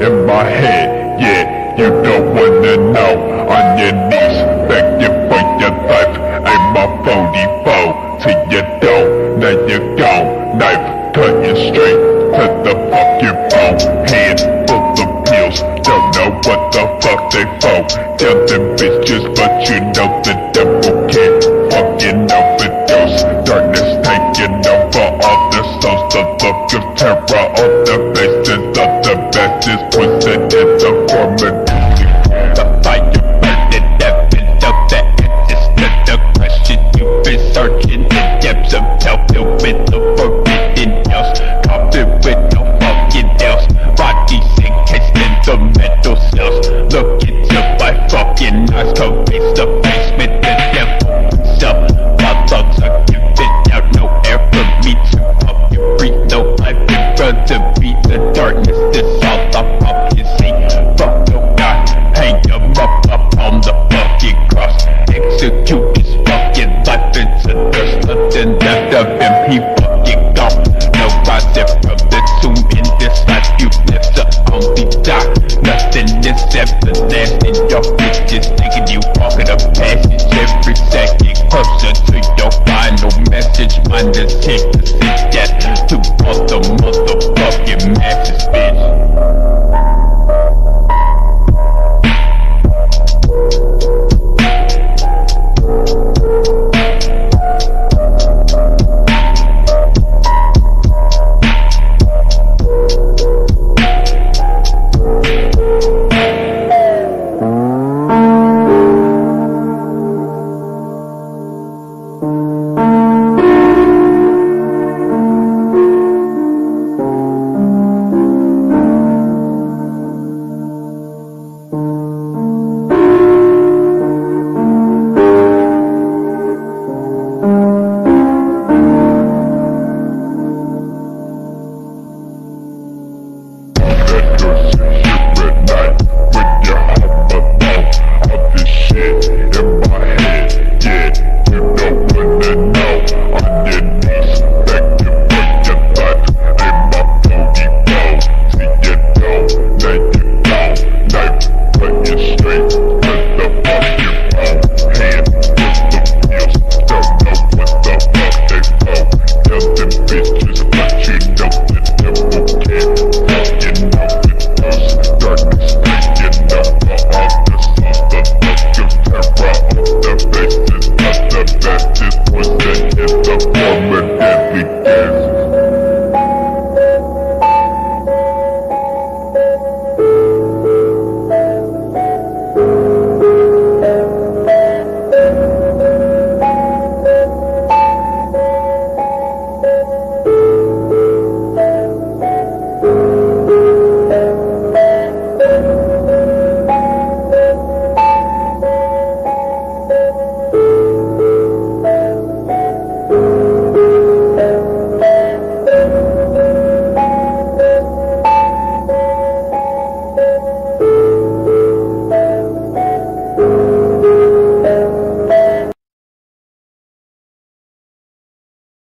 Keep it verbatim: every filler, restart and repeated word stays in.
in my head, yeah, you don't wanna know. On your knees, begging for your life, aim my forty-four to your door. Now you're gone, knife cutting straight to the fucking bone. Head full of pills, don't know what the fuck they for. Tell them bitches, but you know the devil can't fucking overdose. Darkness taking over all the souls, the look of terror on the faces of the bastards, twisted in the form of music. The fire burning heavens of the answers to the question you've been searching. The depths of hell filled with the forbidden else, coffin with no fucking else. Bodies encased in the mental cells. Look into my fucking eyes, come face to face with the devil himself. My lungs are giving out no air for me to fucking breathe. No life in front of me, the darkness is all I fucking see. Fuck no God, hang him up up on the fucking cross. Execute his fucking life into there's nothing left of him, he fucking gone. No rising from the tomb in this life you live to only die. Nothing is everlasting, your bitch is taking you walking a passage every second closer to your final message. Mine is ticking.